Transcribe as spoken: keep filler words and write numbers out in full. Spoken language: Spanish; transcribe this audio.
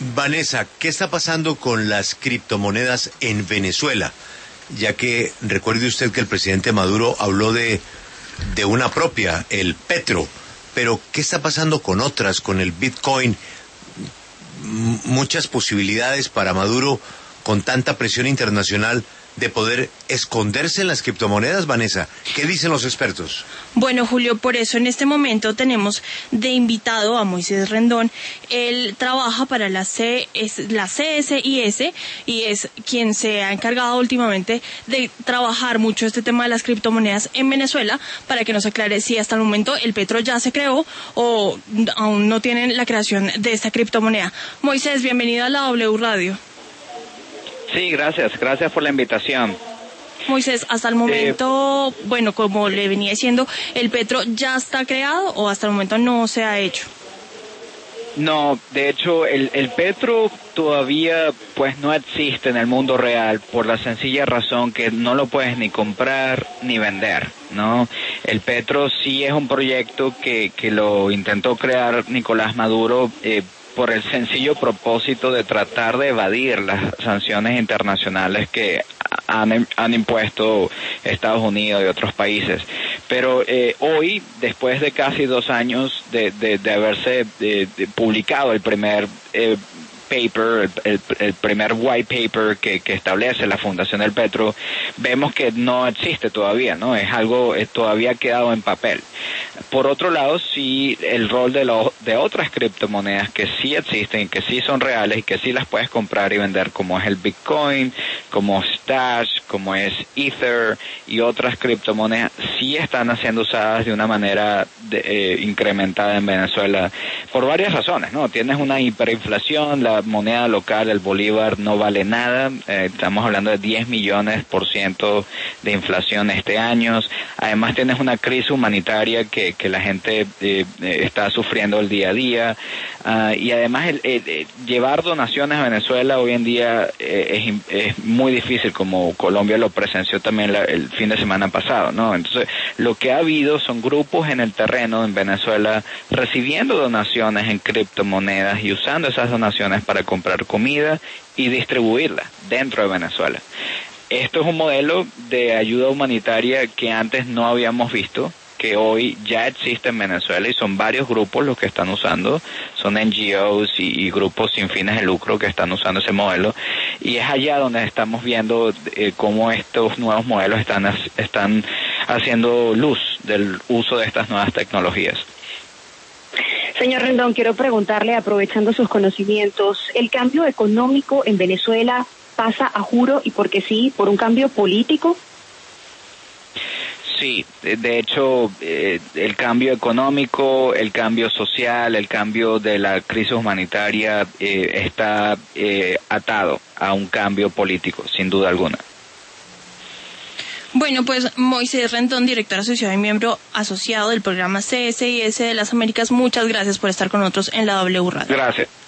Vanessa, ¿qué está pasando con las criptomonedas en Venezuela? Ya que recuerde usted que el presidente Maduro habló de, de una propia, el Petro, pero ¿qué está pasando con otras, con el Bitcoin? M- muchas posibilidades para Maduro, con tanta presión internacional, de poder esconderse en las criptomonedas, Vanessa. ¿Qué dicen los expertos? Bueno, Julio, por eso en este momento tenemos de invitado a Moisés Rendón. Él trabaja para la, C, es, la C S I S y es quien se ha encargado últimamente de trabajar mucho este tema de las criptomonedas en Venezuela, para que nos aclare si hasta el momento el Petro ya se creó o aún no tienen la creación de esta criptomoneda. Moisés, bienvenido a la W Radio. Sí, gracias, gracias por la invitación. Moisés, hasta el momento, eh, bueno, como le venía diciendo, ¿el Petro ya está creado o hasta el momento no se ha hecho? No, de hecho, el, el Petro todavía pues no existe en el mundo real por la sencilla razón que no lo puedes ni comprar ni vender, ¿no? El Petro sí es un proyecto que, que lo intentó crear Nicolás Maduro, eh, por el sencillo propósito de tratar de evadir las sanciones internacionales que han, han impuesto Estados Unidos y otros países. Pero eh, hoy, después de casi dos años de, de, de haberse de, de publicado el primer eh, paper, el, el primer white paper que, que establece la Fundación del Petro, vemos que no existe todavía, ¿no? Es algo, es, todavía quedado en papel. Por otro lado, sí, el rol de, lo, de otras criptomonedas que sí existen, que sí son reales y que sí las puedes comprar y vender, como es el Bitcoin, como Stash, como es Ether y otras criptomonedas, sí están siendo usadas de una manera de, eh, incrementada en Venezuela por varias razones, ¿no? Tienes una hiperinflación, la moneda local, el bolívar, no vale nada, eh, estamos hablando de diez millones por ciento de inflación este año. Además tienes una crisis humanitaria que, que la gente eh, está sufriendo el día a día, uh, y además el, el, el llevar donaciones a Venezuela hoy en día eh, es, es muy difícil, como Colombia lo presenció también la, el fin de semana pasado, ¿no? Entonces, lo que ha habido son grupos en el terreno en Venezuela recibiendo donaciones en criptomonedas y usando esas donaciones para comprar comida y distribuirla dentro de Venezuela. Esto es un modelo de ayuda humanitaria que antes no habíamos visto, que hoy ya existe en Venezuela y son varios grupos los que están usando, son N G Os y, y grupos sin fines de lucro que están usando ese modelo, y es allá donde estamos viendo eh, cómo estos nuevos modelos están, están haciendo luz del uso de estas nuevas tecnologías. Señor Rendón, quiero preguntarle, aprovechando sus conocimientos, ¿el cambio económico en Venezuela pasa, a juro y porque sí, por un cambio político? Sí, de hecho, eh, el cambio económico, el cambio social, el cambio de la crisis humanitaria eh, está eh, atado a un cambio político, sin duda alguna. Bueno, pues Moisés Rendón, director asociado y miembro asociado del programa C S I S de las Américas, muchas gracias por estar con nosotros en la W Radio. Gracias.